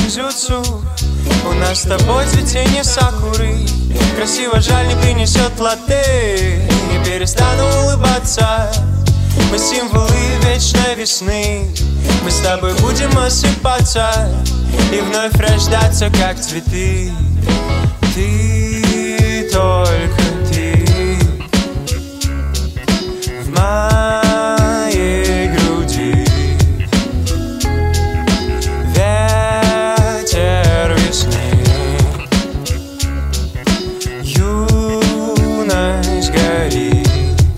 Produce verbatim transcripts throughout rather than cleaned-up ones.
гинзюцу. У нас с тобой цветение сакуры. Красиво, жаль, не принесет латте. Не перестану улыбаться. Мы символы вечной весны. Мы с тобой будем осыпаться и вновь рождаться, как цветы. Ты, только ты в моей груди. Ветер весны, юность горит.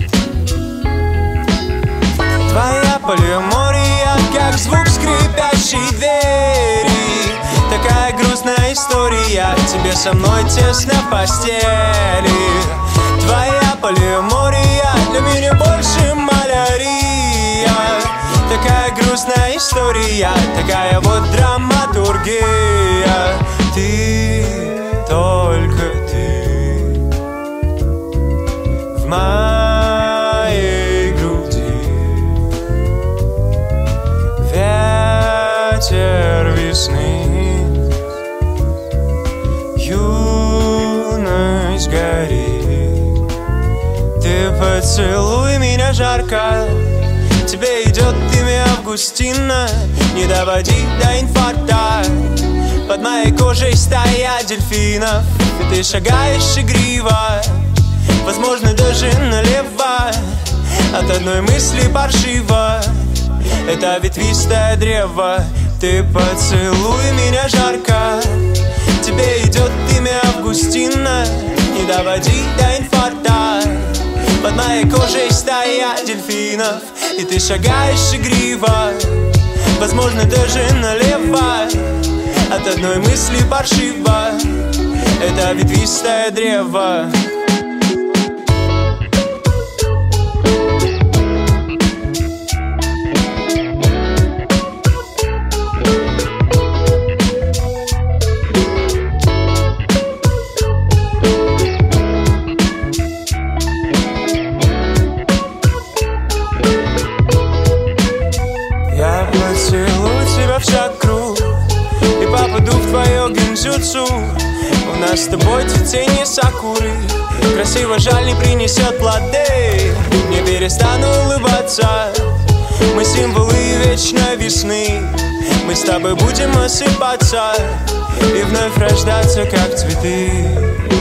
Твоя полиамория, как звук скрипящей двери. Такая грустная история, тебе со мной тесно в постели. Твоя полиамория для меня больше малярия. Такая грустная история, такая вот драматургия. Ты, только ты в моей груди. Ветер весны, юность горит. Ты поцелуй меня жарко, тебе идет имя Августина. Не доводи до инфаркта, под моей кожей стая дельфинов. И ты шагаешь игриво, возможно, даже налево. От одной мысли паршиво, это ветвистое древо. Ты поцелуй меня жарко, тебе идет имя Августина. Не доводи до инфаркта, под моей кожей стая дельфинов. И ты шагаешь игриво, возможно, даже налево. От одной мысли паршиво, это ветвистое древо. Поцелую тебя в чакру и попаду в твое гинзюцу. У нас с тобой цветение сакуры. Красиво, жаль, не принесет латте. Не перестану улыбаться. Мы символы вечной весны. Мы с тобой будем осыпаться и вновь рождаться, как цветы.